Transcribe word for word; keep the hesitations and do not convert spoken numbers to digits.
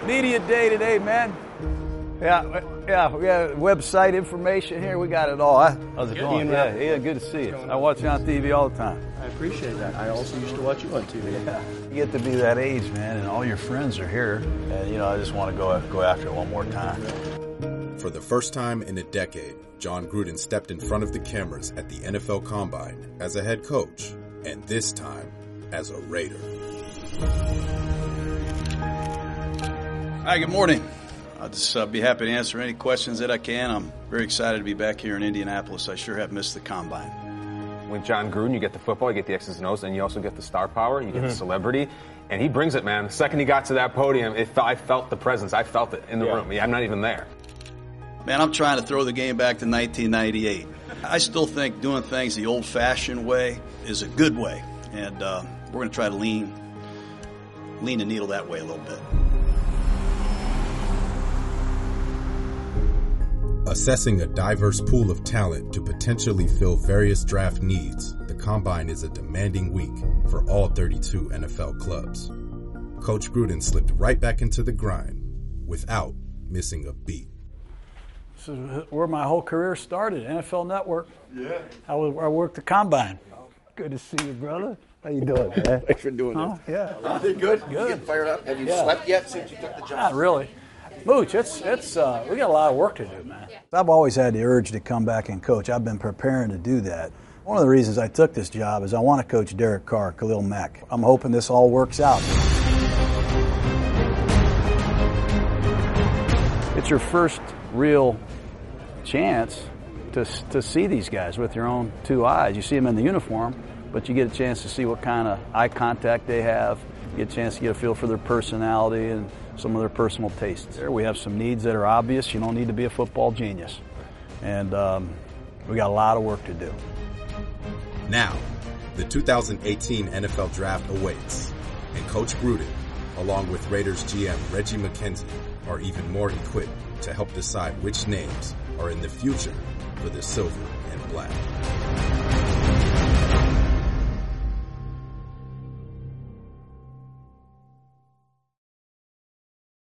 Media day today, man. Yeah, yeah, we got website information here. We got it all. How's it going? Yeah, yeah, good to see you. I watch you on T V all the time. I appreciate that. I also used to watch you on T V. Yeah. You get to be that age, man, and all your friends are here. And, you know, I just want to go go after it one more time. For the first time in a decade, Jon Gruden stepped in front of the cameras at the N F L Combine as a head coach, and this time as a Raider. Hi, good morning. I'll just uh, be happy to answer any questions that I can. I'm very excited to be back here in Indianapolis. I sure have missed the Combine. With Jon Gruden, you get the football, you get the X's and O's, and you also get the star power, you get mm-hmm. the celebrity, and he brings it, man. The second he got to that podium, it, I felt the presence. I felt it in the yeah. room. I'm not even there. Man, I'm trying to throw the game back to nineteen ninety-eight. I still think doing things the old-fashioned way is a good way, and uh, we're going to try to lean, lean the needle that way a little bit. Assessing a diverse pool of talent to potentially fill various draft needs, the Combine is a demanding week for all thirty-two N F L clubs. Coach Gruden slipped right back into the grind without missing a beat. This is where my whole career started, N F L Network. Yeah. I, was, I worked the Combine. Good to see you, brother. How you doing, man? Thanks for doing huh? this. Yeah. Uh, good. Good. You getting fired up? Have you yeah. slept yet since you took the job? Not really. Mooch, it's it's uh, we got a lot of work to do, man. I've always had the urge to come back and coach. I've been preparing to do that. One of the reasons I took this job is I want to coach Derek Carr, Khalil Mack. I'm hoping this all works out. It's your first real chance to to see these guys with your own two eyes. You see them in the uniform, but you get a chance to see what kind of eye contact they have. You get a chance to get a feel for their personality and some of their personal tastes. There we have some needs that are obvious. You don't need to be a football genius. And um, we got a lot of work to do. Now, the two thousand eighteen N F L Draft awaits, and Coach Gruden, along with Raiders G M Reggie McKenzie, are even more equipped to help decide which names are in the future for the silver and black.